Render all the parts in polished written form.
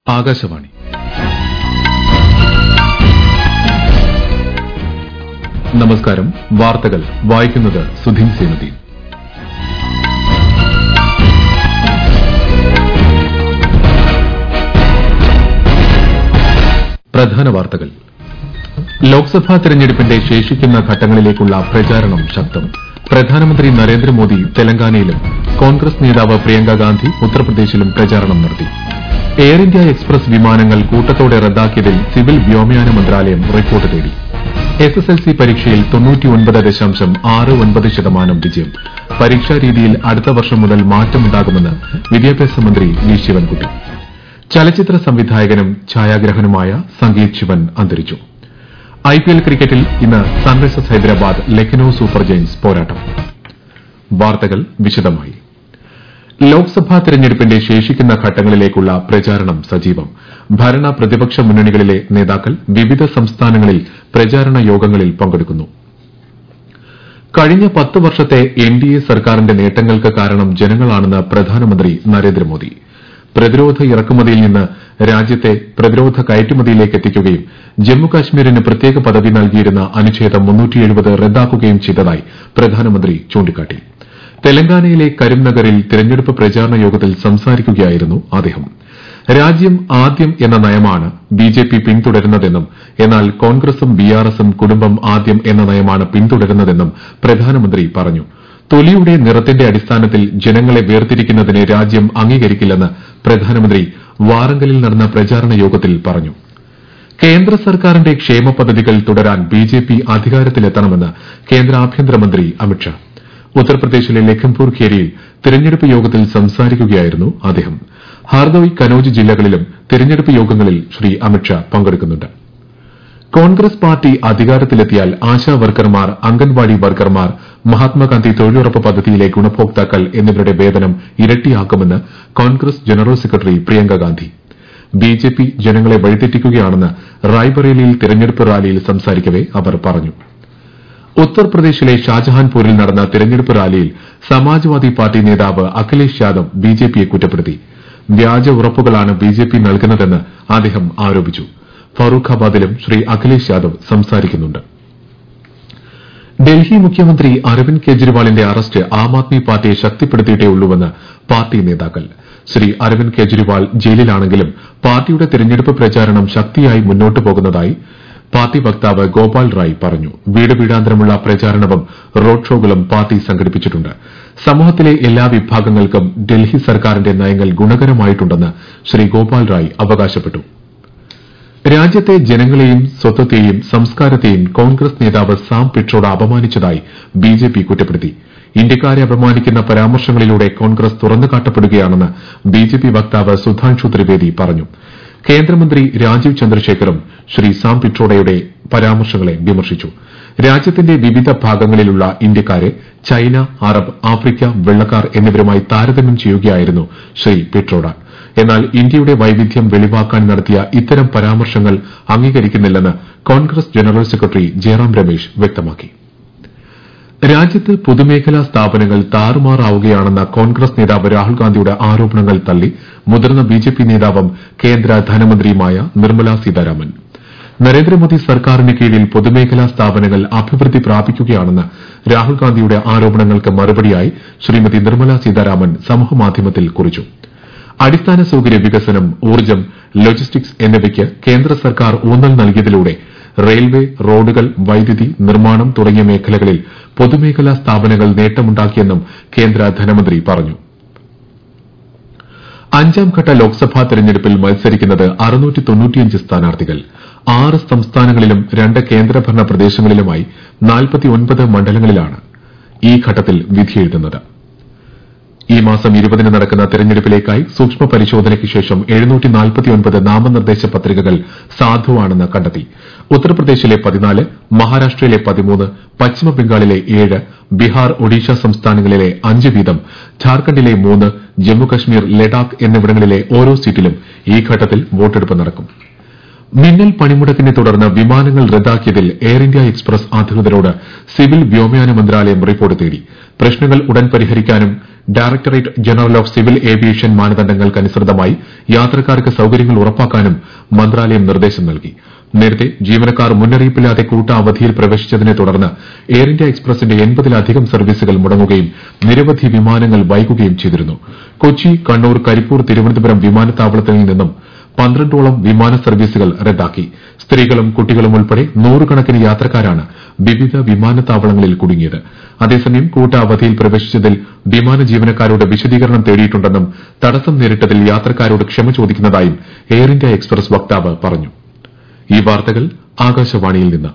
ആകാശവാണി നമസ്കാരം. വാർത്തകൾ വായിക്കുന്നത് സുധീൻ സേനുദ്ദീൻ. പ്രധാന വാർത്തകൾ. ലോക്സഭാ തെരഞ്ഞെടുപ്പിന്റെ ശേഷിക്കുന്ന ഘട്ടങ്ങളിലേക്കുള്ള പ്രചാരണം ശക്തം. പ്രധാനമന്ത്രി നരേന്ദ്രമോദി തെലങ്കാനയിലും കോൺഗ്രസ് നേതാവ് പ്രിയങ്ക ഗാന്ധി ഉത്തർപ്രദേശിലും പ്രചാരണം നടത്തി. എയർ ഇന്ത്യ എക്സ്പ്രസ് വിമാനങ്ങൾ കൂട്ടത്തോടെ റദ്ദാക്കിയതിൽ സിവിൽ വ്യോമയാന മന്ത്രാലയം റിപ്പോർട്ട് തേടി. എസ്എസ്എൽസി പരീക്ഷയിൽ 99.69% വിജയം. പരീക്ഷാരീതിയിൽ അടുത്ത വർഷം മുതൽ മാറ്റമുണ്ടാകുമെന്ന് വിദ്യാഭ്യാസ മന്ത്രി വി ശിവൻകുട്ടി. ചലച്ചിത്ര സംവിധായകനും ഛായാഗ്രാഹകനുമായ സംഗീത് ശിവൻ അന്തരിച്ചു. ഐപിഎൽ ക്രിക്കറ്റിൽ ഇന്ന് Sunrisers Hyderabad Lucknow super giants പോരാട്ടം. വാർത്തകൾ വിശദമായി. ലോക്സഭാ തെരഞ്ഞെടുപ്പിന്റെ ശേഷിക്കുന്ന ഘട്ടങ്ങളിലേക്കുള്ള പ്രചാരണം സജീവം. ഭരണ പ്രതിപക്ഷ മുന്നണികളിലെ നേതാക്കൾ വിവിധ സംസ്ഥാനങ്ങളിൽ പ്രചാരണ യോഗങ്ങളിൽ പങ്കെടുക്കുന്നു. കഴിഞ്ഞ 10 വർഷത്തെ എൻഡിഎ സർക്കാരിന്റെ നേട്ടങ്ങൾക്ക് കാരണം ജനങ്ങളാണെന്ന് പ്രധാനമന്ത്രി നരേന്ദ്രമോദി. പ്രതിരോധ ഇറക്കുമതിയിൽ നിന്ന് രാജ്യത്തെ പ്രതിരോധ കയറ്റുമതിയിലേക്ക് എത്തിക്കുകയും ജമ്മുകാശ്മീരിന് പ്രത്യേക പദവി നൽകിയിരുന്ന അനുച്ഛേദം 370 റദ്ദാക്കുകയും ചെയ്തതായി പ്രധാനമന്ത്രി ചൂണ്ടിക്കാട്ടി. തെലങ്കാനയിലെ കരീംനഗറിൽ തെരഞ്ഞെടുപ്പ് പ്രചാരണ യോഗത്തിൽ സംസാരിക്കുകയായിരുന്നു അദ്ദേഹം. രാജ്യം ആദ്യം എന്ന നയമാണ് ബിജെപി പിന്തുടരുന്നതെന്നും എന്നാൽ കോൺഗ്രസും ബിആർഎസും കുടുംബം ആദ്യം എന്ന നയമാണ് പിന്തുടരുന്നതെന്നും പ്രധാനമന്ത്രി പറഞ്ഞു. തൊലിയുടെ നിറത്തിന്റെ അടിസ്ഥാനത്തിൽ ജനങ്ങളെ വേർതിരിക്കുന്നതിനെ രാജ്യം അംഗീകരിക്കില്ലെന്ന് പ്രധാനമന്ത്രി വാറങ്കലിൽ നടന്ന പ്രചാരണ യോഗത്തിൽ പറഞ്ഞു. കേന്ദ്ര സർക്കാരിന്റെ ക്ഷേമ പദ്ധതികൾ തുടരാൻ ബിജെപി അധികാരത്തിലെത്തണമെന്ന് കേന്ദ്ര ആഭ്യന്തരമന്ത്രി അമിത്ഷാ. ഉത്തർപ്രദേശിലെ ലഖിംപൂർ ഖേരിയിൽ തെരഞ്ഞെടുപ്പ് യോഗത്തിൽ സംസാരിക്കുകയായിരുന്നു അദ്ദേഹം. ഹാർദോയ്, കനൌജ് ജില്ലകളിലും തെരഞ്ഞെടുപ്പ് യോഗങ്ങളിൽ ശ്രീ അമിത്ഷാ പങ്കെടുക്കുന്നുണ്ട്. കോൺഗ്രസ് പാർട്ടി അധികാരത്തിലെത്തിയാൽ ആശാ വർക്കർമാർ, അംഗൻവാടി വർക്കർമാർ, മഹാത്മാഗാന്ധി തൊഴിലുറപ്പ് പദ്ധതിയിലെ ഗുണഭോക്താക്കൾ എന്നിവരുടെ വേതനം ഇരട്ടിയാക്കുമെന്ന് Congress general secretary Priyanka Gandhi. BJP ജനങ്ങളെ വഴിതെറ്റിക്കുകയാണെന്ന് റായ്ബറേലിയിൽ തെരഞ്ഞെടുപ്പ് റാലിയിൽ സംസാരിക്കവെ അവർ പറഞ്ഞു. ഉത്തർപ്രദേശിലെ ഷാജഹാൻപൂരിൽ നടന്ന തെരഞ്ഞെടുപ്പ് റാലിയിൽ സമാജ്വാദി പാർട്ടി നേതാവ് അഖിലേഷ് യാദവ് ബിജെപിയെ കുറ്റപ്പെടുത്തി. വ്യാജ ഉറപ്പുകളാണ് ബിജെപി നൽകുന്നതെന്ന് അദ്ദേഹം ആരോപിച്ചു. ഫറൂഖാബാദിലും ശ്രീ അഖിലേഷ് യാദവ് സംസാരിക്കുന്നുണ്ട്. ഡൽഹി മുഖ്യമന്ത്രി അരവിന്ദ് കെജ്രിവാളിന്റെ അറസ്റ്റ് ആം ആദ്മി പാർട്ടിയെ ശക്തിപ്പെടുത്തിയിട്ടേയുള്ളൂവെന്ന് പാർട്ടി നേതാക്കൾ. ശ്രീ അരവിന്ദ് കെജ്രിവാൾ ജയിലിലാണെങ്കിലും പാർട്ടിയുടെ തെരഞ്ഞെടുപ്പ് പ്രചാരണം ശക്തിയായി മുന്നോട്ടു പോകുന്നതായി പാർട്ടി വക്താവ് ഗോപാൽ റായ് പറഞ്ഞു. വീട് വീടാന്തരമുള്ള പ്രചാരണവും റോഡ് ഷോകളും പാർട്ടി സംഘടിപ്പിച്ചിട്ടുണ്ട്. സമൂഹത്തിലെ എല്ലാ വിഭാഗങ്ങൾക്കും ഡൽഹി സർക്കാരിന്റെ നയങ്ങൾ ഗുണകരമായിട്ടുണ്ടെന്ന് ശ്രീ ഗോപാൽ റായ് അവകാശപ്പെട്ടു. രാജ്യത്തെ ജനങ്ങളെയും സ്വത്വത്തെയും സംസ്കാരത്തെയും കോൺഗ്രസ് നേതാവ് സാം പിട്രോഡ അപമാനിച്ചതായി ബിജെപി കുറ്റപ്പെടുത്തി. ഇന്ത്യക്കാരെ അപമാനിക്കുന്ന പരാമർശങ്ങളിലൂടെ കോൺഗ്രസ് തുറന്നുകാട്ടപ്പെടുകയാണെന്ന് ബിജെപി വക്താവ് സുധാൻഷു ത്രിവേദി പറഞ്ഞു. കേന്ദ്രമന്ത്രി രാജീവ് ചന്ദ്രശേഖറും ശ്രീ സാം പിട്രോഡയുടെ പരാമർശങ്ങളെ വിമർശിച്ചു. രാജ്യത്തിന്റെ വിവിധ ഭാഗങ്ങളിലുള്ള ഇന്ത്യക്കാരെ ചൈന, അറബ്, ആഫ്രിക്ക, വെള്ളക്കാർ എന്നിവരുമായി താരതമ്യം ചെയ്യുകയായിരുന്നു ശ്രീ പിട്രോഡ. എന്നാൽ ഇന്ത്യയുടെ വൈവിധ്യം വെളിവാക്കാൻ നടത്തിയ ഇത്തരം പരാമർശങ്ങൾ അംഗീകരിക്കുന്നില്ലെന്ന് Congress general secretary Jairam Ramesh വ്യക്തമാക്കി. രാജ്യത്ത് പൊതുമേഖലാ സ്ഥാപനങ്ങൾ താറുമാറാവുകയാണെന്ന കോൺഗ്രസ് നേതാവ് രാഹുൽ ഗാന്ധിയുടെ ആരോപണങ്ങൾ തള്ളി മുതിർന്ന ബിജെപി നേതാവും കേന്ദ്ര ധനമന്ത്രിയുമായ നിർമ്മല സീതാരാമൻ. നരേന്ദ്രമോദി സർക്കാരിന് കീഴിൽ പൊതുമേഖലാ സ്ഥാപനങ്ങൾ അഭിവൃദ്ധി പ്രാപിക്കുകയാണെന്ന് രാഹുൽ ഗാന്ധിയുടെ ആരോപണങ്ങൾക്ക് മറുപടിയായി ശ്രീമതി നിർമ്മല സീതാരാമൻ സമൂഹമാധ്യമത്തിൽ കുറിച്ചു. അടിസ്ഥാന സൌകര്യ വികസനം, ഊർജ്ജം, ലോജിസ്റ്റിക്സ് എന്നിവയ്ക്ക് കേന്ദ്ര സർക്കാർ ഊന്നൽ നൽകിയതിലൂടെ റെയിൽവേ, റോഡുകൾ, വൈദ്യുതി, നിർമ്മാണം തുടങ്ങിയ മേഖലകളിൽ പൊതുമേഖലാ സ്ഥാപനങ്ങൾ നേട്ടമുണ്ടാക്കിയെന്നും കേന്ദ്ര ധനമന്ത്രി പറഞ്ഞു. 5ാംഘട്ട ലോക്സഭാ തെരഞ്ഞെടുപ്പിൽ മത്സരിക്കുന്നത് 695 സ്ഥാനാർത്ഥികൾ. 6 സംസ്ഥാനങ്ങളിലും 2 കേന്ദ്രഭരണ പ്രദേശങ്ങളിലുമായി 49 മണ്ഡലങ്ങളിലാണ് ഈ ഘട്ടത്തിൽ വിധിയെഴുതുന്നത്. ഈ മാസം 20-ന് നടക്കുന്ന തെരഞ്ഞെടുപ്പിലേക്കായി സൂക്ഷ്മ പരിശോധനയ്ക്ക് ശേഷം 749 നാമനിർദ്ദേശ പത്രികകൾ സാധുവാണെന്ന് കണ്ടെത്തി. ഉത്തർപ്രദേശിലെ 14, മഹാരാഷ്ട്രയിലെ 13, പശ്ചിമബംഗാളിലെ 7, ബീഹാർ, ഒഡീഷ സംസ്ഥാനങ്ങളിലെ 5 വീതം, ഝാർഖണ്ഡിലെ 3, ജമ്മുകശ്മീർ, ലഡാക്ക് എന്നിവിടങ്ങളിലെ ഓരോ സീറ്റിലും ഈ ഘട്ടത്തിൽ വോട്ടെടുപ്പ് നടക്കും. മിന്നൽ പണിമുടക്കിനെ തുടർന്ന് വിമാനങ്ങൾ റദ്ദാക്കിയതിൽ എയർ ഇന്ത്യ എക്സ്പ്രസ് അധികൃതരോട് സിവിൽ വ്യോമയാന മന്ത്രാലയം റിപ്പോർട്ട് തേടി. പ്രശ്നങ്ങൾ ഉടൻ പരിഹരിക്കാനും directorate general of civil aviation മാനദണ്ഡങ്ങൾക്കനുസൃതമായി യാത്രക്കാർക്ക് സൌകര്യങ്ങൾ ഉറപ്പാക്കാനും മന്ത്രാലയം നിർദ്ദേശം നൽകി. നേരത്തെ ജീവനക്കാർ മുന്നറിയിപ്പില്ലാതെ കൂട്ട അവധിയിൽ പ്രവേശിച്ചതിനെ തുടർന്ന് എയർ ഇന്ത്യ എക്സ്പ്രസിന്റെ 80-ലധികം സർവീസുകൾ മുടങ്ങുകയും നിരവധി വിമാനങ്ങൾ വൈകുകയും ചെയ്തിരുന്നു. കൊച്ചി, കണ്ണൂർ, കരിപ്പൂർ, തിരുവനന്തപുരം വിമാനത്താവളത്തിൽ നിന്നും 12ഓളം വിമാന സർവീസുകൾ റദ്ദാക്കി. സ്ത്രീകളും കുട്ടികളും ഉൾപ്പെടെ നൂറുകണക്കിന് യാത്രക്കാരാണ് വിവിധ വിമാനത്താവളങ്ങളിൽ കുടുങ്ങിയത്. അതേസമയം കൂട്ട അവധിയിൽ പ്രവേശിച്ചതിൽ വിമാന ജീവനക്കാരോട് വിശദീകരണം തേടിയിട്ടുണ്ടെന്നും തടസ്സം നേരിട്ടതിൽ യാത്രക്കാരോട് ക്ഷമ ചോദിക്കുന്നതായും എയർ ഇന്ത്യ എക്സ്പ്രസ് വക്താവ് പറഞ്ഞു. ഈ വാർത്തകൾ ആകാശവാണിയിൽ നിന്ന്.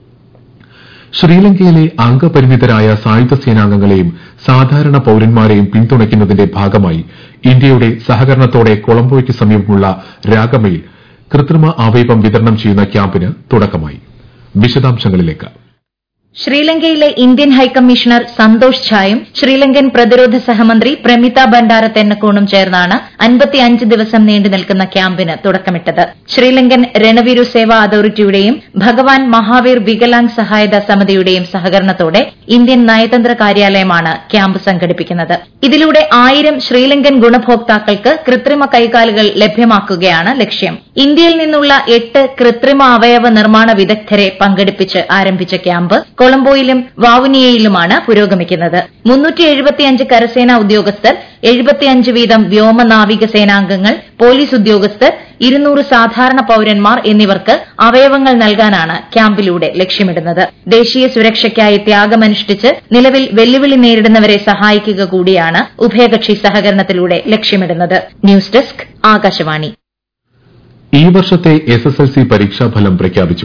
ശ്രീലങ്കയിലെ അംഗപരിമിതരായ സായുധ സേനാംഗങ്ങളെയും സാധാരണ പൌരന്മാരെയും പിന്തുണയ്ക്കുന്നതിന്റെ ഭാഗമായി ഇന്ത്യയുടെ സഹകരണത്തോടെ കൊളംബോയ്ക്ക് സമീപമുള്ള രാഗമയിൽ കൃത്രിമ അവയവം വിതരണം ചെയ്യുന്ന ക്യാമ്പിന് തുടക്കമായി. വിശദാംശങ്ങളിലേക്ക്. ശ്രീലങ്കയിലെ ഇന്ത്യൻ ഹൈക്കമ്മീഷണർ സന്തോഷ് ഝായും ശ്രീലങ്കൻ പ്രതിരോധ സഹമന്ത്രി പ്രമിത ബണ്ടാര തെന്നക്കോണും ചേർന്നാണ് 55 ദിവസം നീണ്ടു നിൽക്കുന്ന ക്യാമ്പിന് തുടക്കമിട്ടത്. ശ്രീലങ്കൻ രണവീരു സേവാ അതോറിറ്റിയുടെയും ഭഗവാൻ മഹാവീർ വികലാംഗ് സഹായത സമിതിയുടെയും സഹകരണത്തോടെ ഇന്ത്യൻ നയതന്ത്ര കാര്യാലയമാണ് ക്യാമ്പ് സംഘടിപ്പിക്കുന്നത്. ഇതിലൂടെ 1000 ശ്രീലങ്കൻ ഗുണഭോക്താക്കൾക്ക് കൃത്രിമ കൈകാലുകൾ ലഭ്യമാക്കുകയാണ് ലക്ഷ്യം. ഇന്ത്യയിൽ നിന്നുള്ള 8 കൃത്രിമ അവയവ നിർമ്മാണ വിദഗ്ധരെ പങ്കെടുപ്പിച്ച് ആരംഭിച്ച ക്യാമ്പ് കൊളംബോയിലും വാവുനിയയിലുമാണ് പുരോഗമിക്കുന്നത്. 375 കരസേനാ ഉദ്യോഗസ്ഥർ, 75 വീതം വ്യോമനാവിക സേനാംഗങ്ങൾ, പോലീസ് ഉദ്യോഗസ്ഥർ, 200 സാധാരണ പൌരന്മാർ എന്നിവർക്ക് അവയവങ്ങൾ നൽകാനാണ് ക്യാമ്പിലൂടെ ലക്ഷ്യമിടുന്നത്. ദേശീയ സുരക്ഷയ്ക്കായി ത്യാഗമനുഷ്ഠിച്ച് നിലവിൽ വെല്ലുവിളി നേരിടുന്നവരെ സഹായിക്കുക കൂടിയാണ് ഉഭയകക്ഷി സഹകരണത്തിലൂടെ ലക്ഷ്യമിടുന്നത്. News desk, Akashvani. ഈ വർഷത്തെ എസ്എസ്എൽസി പരീക്ഷാഫലം പ്രഖ്യാപിച്ചു.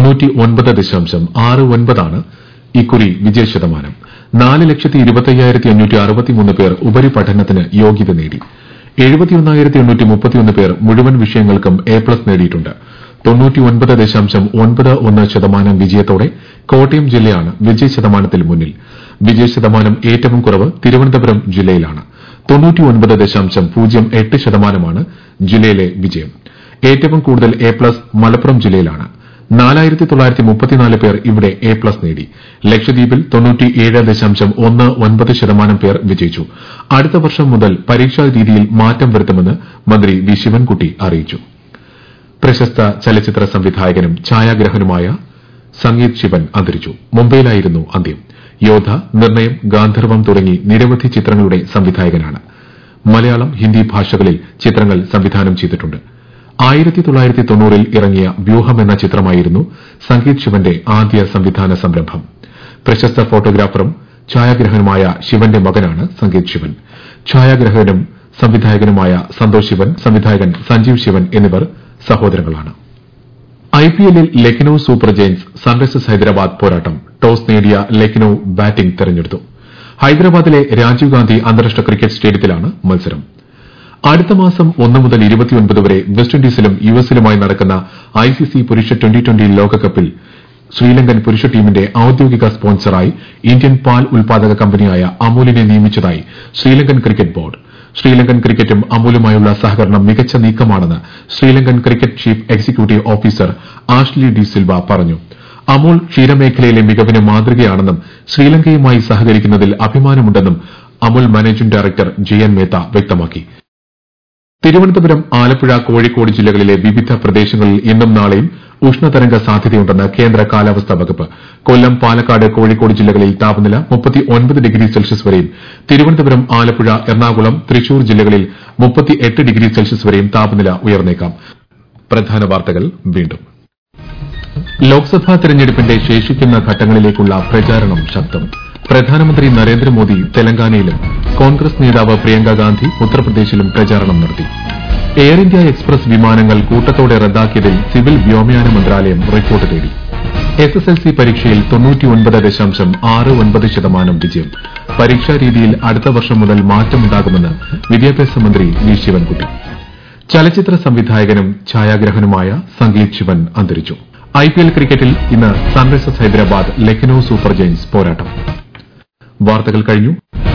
99.69 ആണ് ഇക്കുറി വിജയശതമാനം. 4,25,563 പേർ ഉപരിപഠനത്തിന് യോഗ്യത നേടി. 71,831 പേർ മുഴുവൻ വിഷയങ്ങൾക്കും എ പ്ലസ് നേടിയിട്ടുണ്ട്. 99.91% വിജയത്തോടെ കോട്ടയം ജില്ലയാണ് വിജയശതമാനത്തിൽ മുന്നിൽ. വിജയശതമാനം ഏറ്റവും കുറവ് തിരുവനന്തപുരം ജില്ലയിലാണ്. 99.08% ജില്ലയിലെ വിജയം. ഏറ്റവും കൂടുതൽ എ പ്ലസ് മലപ്പുറം ജില്ലയിലാണ്. 4,934 പേർ ഇവിടെ എ പ്ലസ് നേടി. ലക്ഷദ്വീപിൽ 97.19% പേർ വിജയിച്ചു. അടുത്ത വർഷം മുതൽ പരീക്ഷാ രീതിയിൽ മാറ്റം വരുത്തുമെന്ന് മന്ത്രി വി ശിവൻകുട്ടി അറിയിച്ചു. പ്രശസ്ത ചലച്ചിത്ര സംവിധായകനും ഛായാഗ്രാഹകനുമായ സംഗീത് ശിവൻ അന്തരിച്ചു. മുംബൈയിലായിരുന്നു അന്ത്യം. യോദ്ധ, നിർണയം, ഗാന്ധർവം തുടങ്ങി നിരവധി ചിത്രങ്ങളുടെ സംവിധായകനാണ്. മലയാളം, ഹിന്ദി ഭാഷകളിൽ ചിത്രങ്ങൾ സംവിധാനം ചെയ്തിട്ടുണ്ട്. 1990-ൽ ഇറങ്ങിയ വ്യൂഹം എന്ന ചിത്രമായിരുന്നു സംഗീത് ശിവന്റെ ആദ്യ സംവിധാന സംരംഭം. പ്രശസ്ത ഫോട്ടോഗ്രാഫറും ഛായാഗ്രാഹകനുമായ ശിവന്റെ മകനാണ് സംഗീത് ശിവൻ. ഛായാഗ്രാഹകനും സംവിധായകനുമായ സന്തോഷ് ശിവൻ, സംവിധായകൻ സഞ്ജീവ് ശിവൻ എന്നിവർ സഹോദരങ്ങളാണ്. ഐപിഎല്ലിൽ Lucknow super giants Sunrisers Hyderabad പോരാട്ടം. ടോസ് നേടിയ ലക്നൌ ബാറ്റിംഗ് തെരഞ്ഞെടുത്തു. ഹൈദരാബാദിലെ രാജീവ് ഗാന്ധി അന്താരാഷ്ട്ര ക്രിക്കറ്റ് സ്റ്റേഡിയത്തിലാണ് മത്സരം. അടുത്ത മാസം 1 മുതൽ 29 വരെ വെസ്റ്റ് ഇൻഡീസിലും യുഎസിലുമായി നടക്കുന്ന ഐസിസി പുരുഷ ട്വന്റി ലോകകപ്പിൽ ശ്രീലങ്കൻ പുരുഷ ടീമിന്റെ ഔദ്യോഗിക സ്പോൺസറായി ഇന്ത്യൻ പാൽ ഉൽപാദക കമ്പനിയായ അമൂലിനെ നിയമിച്ചതായി ശ്രീലങ്കൻ ക്രിക്കറ്റ് ബോർഡ്. ശ്രീലങ്കൻ ക്രിക്കറ്റും അമൂലുമായുള്ള സഹകരണം മികച്ച നീക്കമാണെന്ന് Sri Lankan cricket chief executive officer Ashley de Silva പറഞ്ഞു. അമൂൽ ക്ഷീരമേഖലയിലെ മികവിന് മാതൃകയാണെന്നും ശ്രീലങ്കയുമായി സഹകരിക്കുന്നതിൽ അഭിമാനമുണ്ടെന്നും അമൂൽ മാനേജിംഗ് ഡയറക്ടർ ജയൻ മേത്ത വ്യക്തമാക്കി. തിരുവനന്തപുരം, ആലപ്പുഴ, കോഴിക്കോട് ജില്ലകളിലെ വിവിധ പ്രദേശങ്ങളിൽ ഇന്നും നാളെയും ഉഷ്ണതരംഗ സാധ്യതയുണ്ടെന്ന് കേന്ദ്ര കാലാവസ്ഥാ വകുപ്പ്. കൊല്ലം, പാലക്കാട്, കോഴിക്കോട് ജില്ലകളിൽ താപനില 39 ഡിഗ്രി സെൽഷ്യസ് വരെയും, തിരുവനന്തപുരം, ആലപ്പുഴ, എറണാകുളം, തൃശൂർ ജില്ലകളിൽ 38 ഡിഗ്രി സെൽഷ്യസ് വരെയും താപനില ഉയർന്നേക്കാം. പ്രധാന വാർത്തകൾ വീണ്ടും. ലോക്സഭാ തെരഞ്ഞെടുപ്പിന്റെ ശേഷിക്കുന്ന ഘട്ടങ്ങളിലേക്കുള്ള പ്രചാരണം ശക്തം. പ്രധാനമന്ത്രി നരേന്ദ്രമോദി തെലങ്കാനയിലും കോൺഗ്രസ് നേതാവ് പ്രിയങ്ക ഗാന്ധി ഉത്തർപ്രദേശിലും പ്രചാരണം നടത്തി. എയർ ഇന്ത്യ എക്സ്പ്രസ് വിമാനങ്ങൾ കൂട്ടത്തോടെ റദ്ദാക്കിയതിൽ സിവിൽ വ്യോമയാന മന്ത്രാലയം റിപ്പോർട്ട് തേടി. എസ്എസ്എൽസി പരീക്ഷയിൽ 99.69% വിജയം. പരീക്ഷാ രീതിയിൽ അടുത്ത വർഷം മുതൽ മാറ്റമുണ്ടാകുമെന്ന് വിദ്യാഭ്യാസ മന്ത്രി വി ശിവൻകുട്ടി. ചലച്ചിത്ര സംവിധായകനും ഛായാഗ്രാഹകനുമായ സംഗീത് ശിവൻ അന്തരിച്ചു. ഐപിഎൽ ക്രിക്കറ്റിൽ ഇന്ന് Sunrisers Hyderabad Lucknow super giants പോരാട്ടം. വാർത്തകൾ കഴിഞ്ഞു.